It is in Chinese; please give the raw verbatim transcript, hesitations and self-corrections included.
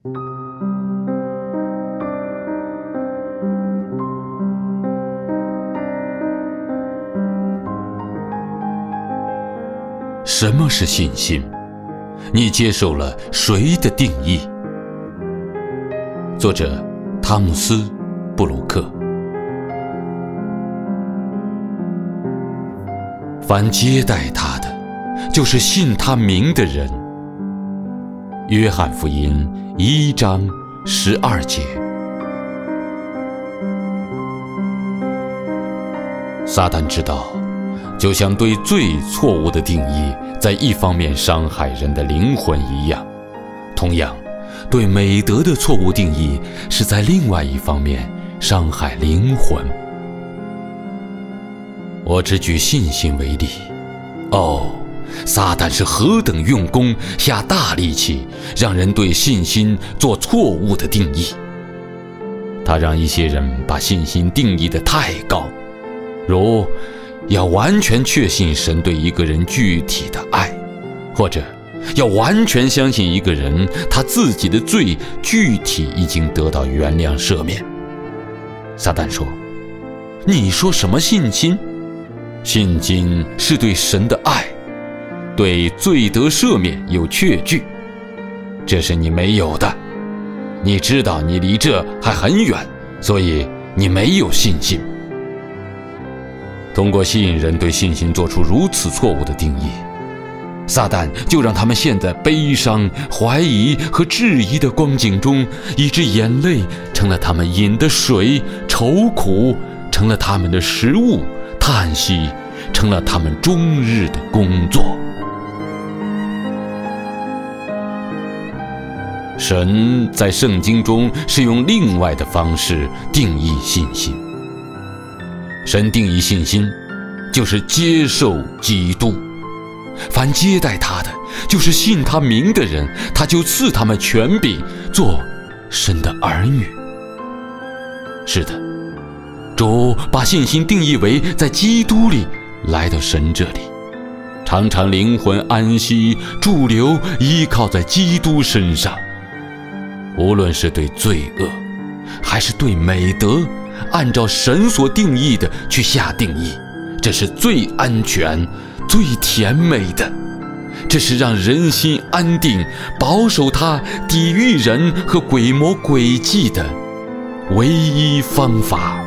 什么是信心？你接受了谁的定义？作者汤姆斯·布鲁克。凡接待他的，就是信他名的人。约翰福音一章十二节。撒旦知道，就像对罪错误的定义在一方面伤害人的灵魂一样，同样，对美德的错误定义是在另外一方面伤害灵魂。我只举信心为例。哦，撒旦是何等用功，下大力气，让人对信心做错误的定义。他让一些人把信心定义得太高，如要完全确信神对一个人具体的爱，或者要完全相信一个人他自己的罪具体已经得到原谅赦免。撒旦说，你说什么信心？信心是对神的爱，对罪得赦免有确据，这是你没有的。你知道你离这还很远，所以你没有信心。通过吸引人对信心做出如此错误的定义，撒旦就让他们陷在悲伤、怀疑和质疑的光景中，以致眼泪成了他们饮的水，愁苦成了他们的食物，叹息成了他们终日的工作。神在圣经中是用另外的方式定义信心。神定义信心，就是接受基督。凡接待他的，就是信他名的人，他就赐他们权柄，做神的儿女。是的，主把信心定义为在基督里来到神这里，常常灵魂安息，驻留依靠在基督身上。无论是对罪恶，还是对美德，按照神所定义的去下定义，这是最安全、最甜美的，这是让人心安定、保守他、抵御人和鬼魔诡计的唯一方法。